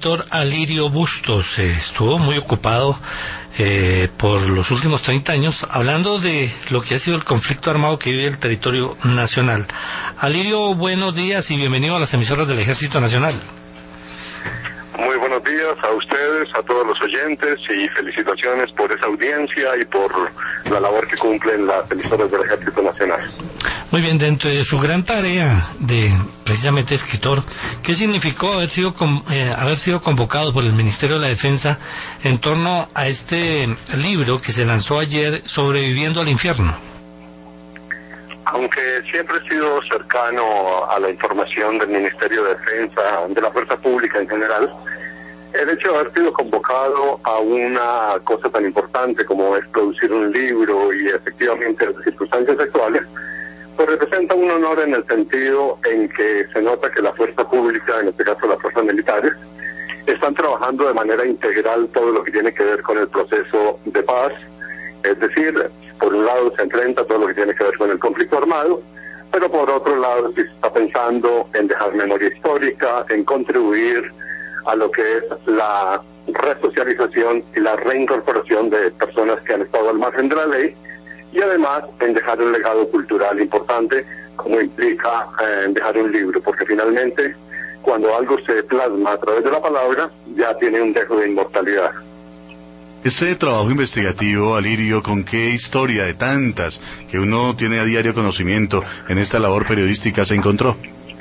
escritor Alirio Bustos estuvo muy ocupado por los últimos 30 años hablando de lo que ha sido el conflicto armado que vive el territorio nacional. Alirio, buenos días y bienvenido a las emisoras del Ejército Nacional. Muy buenos días a ustedes, a todos los oyentes, y felicitaciones por esa audiencia y por la labor que cumplen las emisoras del Ejército Nacional. Muy bien, dentro de su gran tarea de precisamente escritor, ¿qué significó haber sido convocado por el Ministerio de la Defensa en torno a este libro que se lanzó ayer, Sobreviviendo al Infierno? Aunque siempre he sido cercano a la información del Ministerio de Defensa, de la Fuerza Pública en general, el hecho de haber sido convocado a una cosa tan importante como es producir un libro y efectivamente las circunstancias actuales, pues representa un honor en el sentido en que se nota que la Fuerza Pública, en este caso las fuerzas militares, están trabajando de manera integral todo lo que tiene que ver con el proceso de paz. Es decir, por un lado se enfrenta todo lo que tiene que ver con el conflicto armado, pero por otro lado se está pensando en dejar memoria histórica, en contribuir a lo que es la resocialización y la reincorporación de personas que han estado al margen de la ley, y además en dejar un legado cultural importante, como implica dejar un libro, porque finalmente cuando algo se plasma a través de la palabra, ya tiene un dejo de inmortalidad. Este trabajo investigativo, Alirio, ¿con qué historia de tantas que uno tiene a diario conocimiento en esta labor periodística se encontró?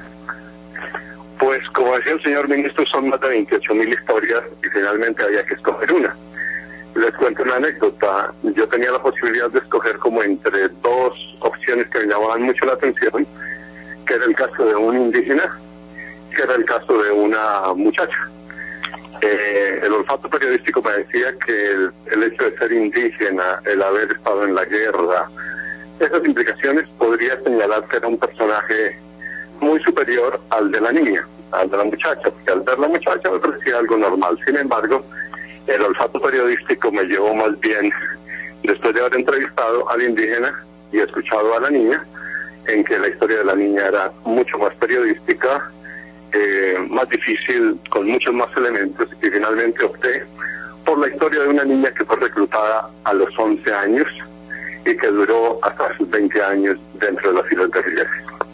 Pues como decía el señor ministro, son más de 28.000 historias y finalmente había que escoger una. Les cuento una anécdota. Yo tenía la posibilidad de escoger como entre dos opciones que me llamaban mucho la atención, que era el caso de un indígena, que era el caso de una muchacha. El olfato periodístico me decía que el hecho de ser indígena, el haber estado en la guerra, esas implicaciones podría señalar que era un personaje muy superior al de la niña, al de la muchacha, porque al ver la muchacha me parecía algo normal. Sin embargo, el olfato periodístico me llevó más bien, después de haber entrevistado al indígena y escuchado a la niña, en que la historia de la niña era mucho más periodística, más difícil, con muchos más elementos, y finalmente opté por la historia de una niña que fue reclutada a los 11 años y que duró hasta sus 20 años dentro de las filas guerrilleras.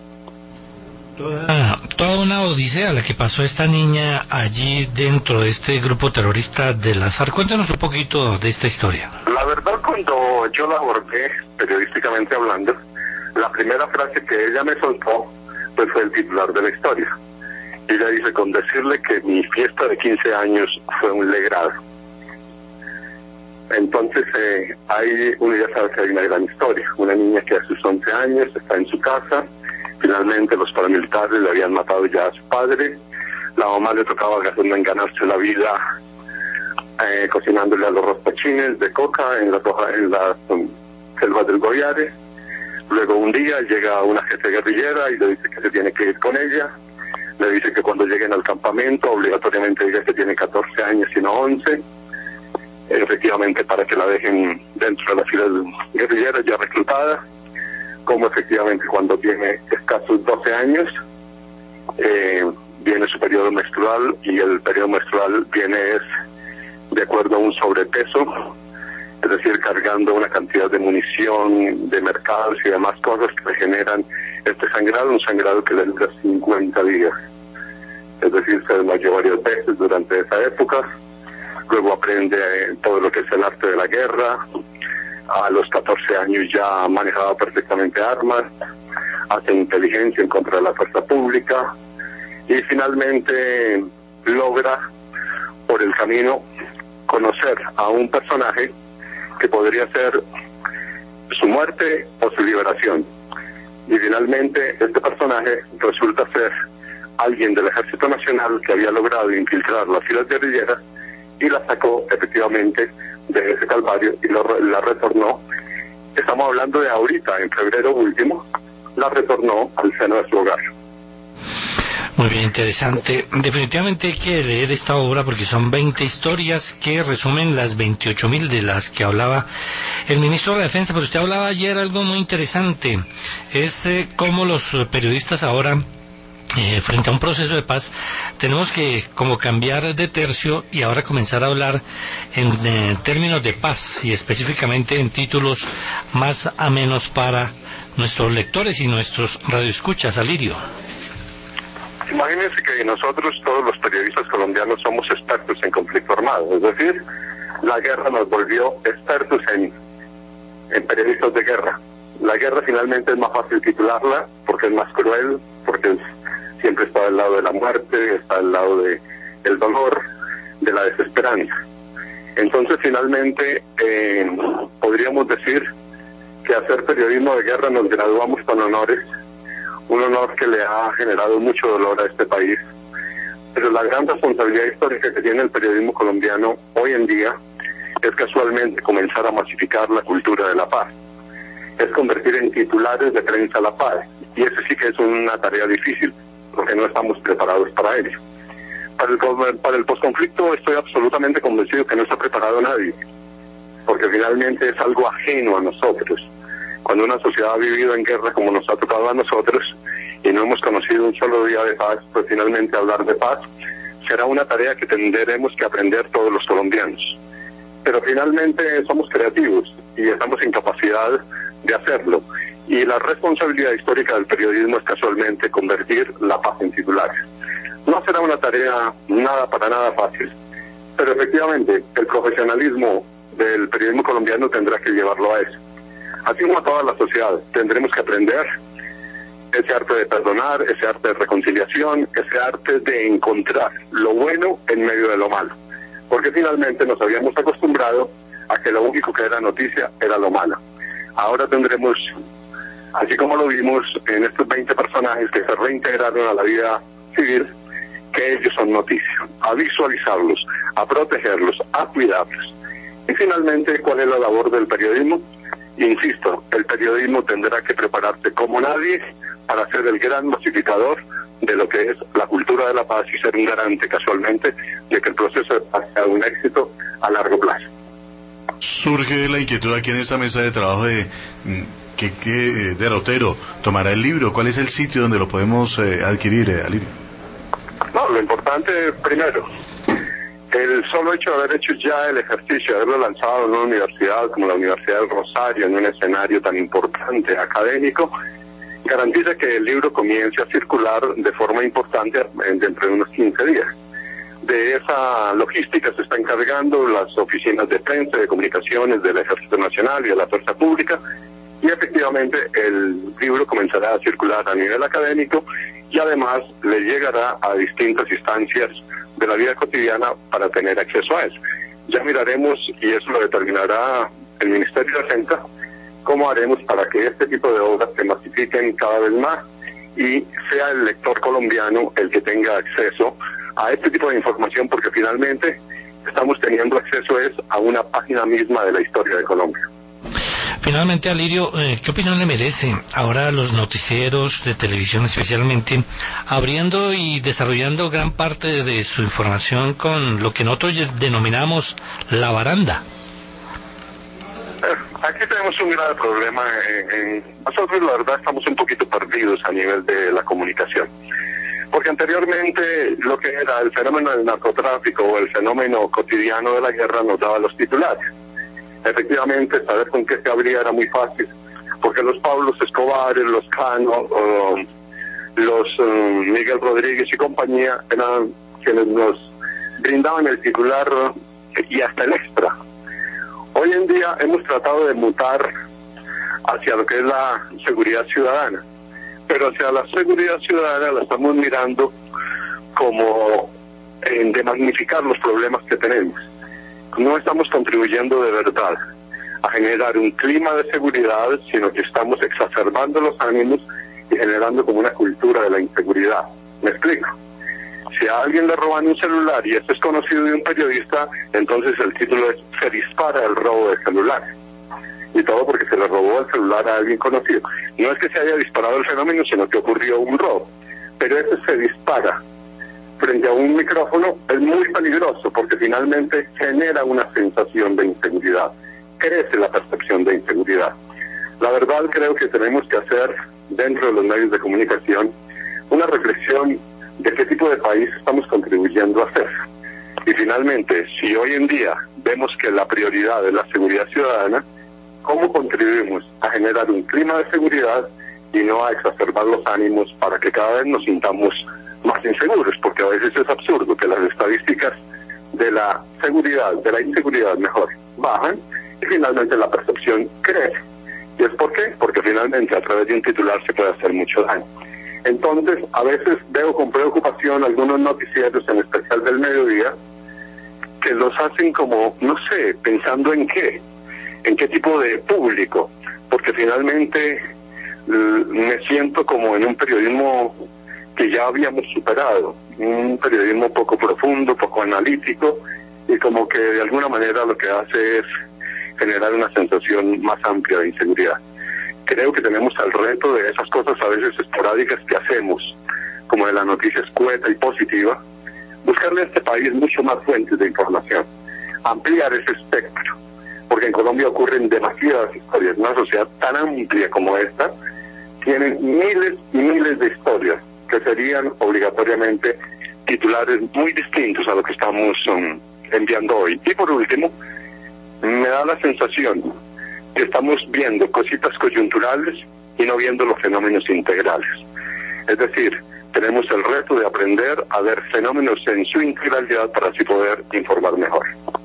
Toda una odisea la que pasó esta niña allí dentro de este grupo terrorista de las FARC. Cuéntanos un poquito de esta historia. La verdad, cuando yo la abordé periodísticamente hablando, la primera frase que ella me soltó pues fue el titular de la historia. Ella dice, con decirle que mi fiesta de 15 años fue un legrado. Entonces, uno ya sabe que hay una gran historia. Una niña que a sus 11 años está en su casa, finalmente los paramilitares le habían matado ya a su padre, la mamá le tocaba ganarse la vida cocinándole a los raspachines de coca en las selvas del Goyare. Luego un día llega una jefe guerrillera y le dice que se tiene que ir con ella. Le dice que cuando lleguen al campamento obligatoriamente diga que tiene 14 años y no 11, efectivamente para que la dejen dentro de las filas guerrilleras ya reclutada, como efectivamente cuando tiene escasos 12 años viene su periodo menstrual, y el periodo menstrual viene de acuerdo a un sobrepeso, es decir, cargando una cantidad de munición, de mercados y demás cosas que le generan este sangrado, un sangrado que le dura 50 días. Es decir, se desmayó varias veces durante esa época. Luego aprende todo lo que es el arte de la guerra. A los 14 años ya manejaba perfectamente armas, hace inteligencia en contra de la fuerza pública y finalmente logra por el camino conocer a un personaje que podría ser su muerte o su liberación. Y finalmente este personaje resulta ser alguien del Ejército Nacional que había logrado infiltrar las filas guerrilleras y la sacó efectivamente de ese calvario y la retornó. Estamos hablando de ahorita, en febrero último, la retornó al seno de su hogar. Muy bien, interesante. Definitivamente hay que leer esta obra porque son 20 historias que resumen las 28.000 de las que hablaba el ministro de la Defensa. Pero usted hablaba ayer algo muy interesante, es cómo los periodistas ahora frente a un proceso de paz, tenemos que como cambiar de tercio y ahora comenzar a hablar en términos de paz y específicamente en títulos más amenos para nuestros lectores y nuestros radioescuchas. Alirio. Imagínense que nosotros, todos los periodistas colombianos, somos expertos en conflicto armado, es decir, la guerra nos volvió expertos en periodistas de guerra. La guerra finalmente es más fácil titularla porque es más cruel, porque siempre está del lado de la muerte, está del lado del dolor, de la desesperanza. Entonces finalmente podríamos decir que hacer periodismo de guerra nos graduamos con honores, un honor que le ha generado mucho dolor a este país, pero la gran responsabilidad histórica que tiene el periodismo colombiano hoy en día es casualmente comenzar a masificar la cultura de la paz, es convertir en titulares de prensa la paz, y eso sí que es una tarea difícil, porque no estamos preparados para ello. Para el posconflicto estoy absolutamente convencido que no está preparado nadie, porque finalmente es algo ajeno a nosotros. Cuando una sociedad ha vivido en guerra como nos ha tocado a nosotros y no hemos conocido un solo día de paz, pues finalmente hablar de paz será una tarea que tendremos que aprender todos los colombianos. Pero finalmente somos creativos y estamos en capacidad de hacerlo. Y la responsabilidad histórica del periodismo es casualmente convertir la paz en titulares. No será una tarea para nada fácil, pero efectivamente el profesionalismo del periodismo colombiano tendrá que llevarlo a eso. Así como a toda la sociedad, tendremos que aprender ese arte de perdonar, ese arte de reconciliación, ese arte de encontrar lo bueno en medio de lo malo. Porque finalmente nos habíamos acostumbrado a que lo único que era noticia era lo malo. Ahora tendremos, así como lo vimos en estos 20 personajes que se reintegraron a la vida civil, que ellos son noticia, a visualizarlos, a protegerlos, a cuidarlos. Y finalmente, ¿cuál es la labor del periodismo? Insisto, el periodismo tendrá que prepararse como nadie para ser el gran masificador de lo que es la cultura de la paz y ser un garante casualmente de que el proceso de paz sea un éxito a largo plazo. Surge la inquietud aquí en esta mesa de trabajo de ¿qué derrotero tomará el libro? ¿Cuál es el sitio donde lo podemos adquirir, Alirio? No, lo importante primero, el solo hecho de haber hecho ya el ejercicio, de haberlo lanzado en una universidad como la Universidad del Rosario, en un escenario tan importante académico, garantiza que el libro comience a circular de forma importante dentro de unos 15 días. De esa logística se están encargando las oficinas de prensa, de comunicaciones del Ejército Nacional y de la Fuerza Pública, y efectivamente el libro comenzará a circular a nivel académico y además le llegará a distintas instancias de la vida cotidiana para tener acceso a eso. Ya miraremos, y eso lo determinará el Ministerio de Defensa, cómo haremos para que este tipo de obras se masifiquen cada vez más y sea el lector colombiano el que tenga acceso a este tipo de información, porque finalmente estamos teniendo acceso a una página misma de la historia de Colombia. Finalmente, Alirio, ¿qué opinión le merece ahora los noticieros de televisión, especialmente, abriendo y desarrollando gran parte de su información con lo que nosotros denominamos la baranda? Aquí tenemos un grave problema. Nosotros, la verdad, estamos un poquito perdidos a nivel de la comunicación. Porque anteriormente lo que era el fenómeno del narcotráfico o el fenómeno cotidiano de la guerra nos daba los titulares. Efectivamente, saber con qué se abría era muy fácil, porque los Pablos Escobares, los Cano, los Miguel Rodríguez y compañía eran quienes nos brindaban el titular y hasta el extra. Hoy en día hemos tratado de mutar hacia lo que es la seguridad ciudadana, pero hacia la seguridad ciudadana la estamos mirando como de magnificar los problemas que tenemos. No estamos contribuyendo de verdad a generar un clima de seguridad, sino que estamos exacerbando los ánimos y generando como una cultura de la inseguridad. ¿Me explico? Si a alguien le roban un celular y esto es conocido de un periodista, entonces el título es "Se dispara el robo de celular". Y todo porque se le robó el celular a alguien conocido. No es que se haya disparado el fenómeno, sino que ocurrió un robo. Pero ese "se dispara" frente a un micrófono es muy peligroso, porque finalmente genera una sensación de inseguridad, crece la percepción de inseguridad. La verdad, creo que tenemos que hacer dentro de los medios de comunicación una reflexión de qué tipo de país estamos contribuyendo a hacer. Y finalmente, si hoy en día vemos que la prioridad es la seguridad ciudadana, ¿cómo contribuimos a generar un clima de seguridad y no a exacerbar los ánimos para que cada vez nos sintamos más inseguros? Porque a veces es absurdo que las estadísticas de la seguridad, de la inseguridad mejor, bajan y finalmente la percepción crece. ¿Y es por qué? Porque finalmente a través de un titular se puede hacer mucho daño. Entonces, a veces veo con preocupación algunos noticieros, en especial del mediodía, que los hacen como, no sé, pensando en qué tipo de público, porque finalmente me siento como en un periodismo que ya habíamos superado, un periodismo poco profundo, poco analítico, y como que de alguna manera lo que hace es generar una sensación más amplia de inseguridad. Creo que tenemos el reto de esas cosas a veces esporádicas que hacemos, como de la noticia escueta y positiva, buscarle a este país mucho más fuentes de información, ampliar ese espectro, porque en Colombia ocurren demasiadas historias. Una sociedad tan amplia como esta tiene miles y miles de historias que serían obligatoriamente titulares muy distintos a lo que estamos enviando hoy. Y por último, me da la sensación que estamos viendo cositas coyunturales y no viendo los fenómenos integrales. Es decir, tenemos el reto de aprender a ver fenómenos en su integralidad para así poder informar mejor.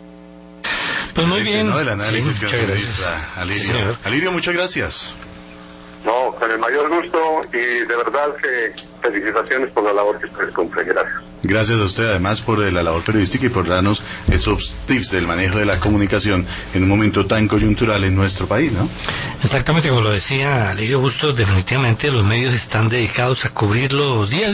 Pues muy bien. El análisis sí, que nos registra Alirio. Sí, Alirio, muchas gracias. No, con el mayor gusto y de verdad que felicitaciones por la labor que ustedes cumplen. Gracias. Gracias a usted además por la labor periodística y por darnos esos tips del manejo de la comunicación en un momento tan coyuntural en nuestro país, ¿no? Exactamente, como lo decía Alirio Bustos, definitivamente los medios están dedicados a cubrirlo día a día.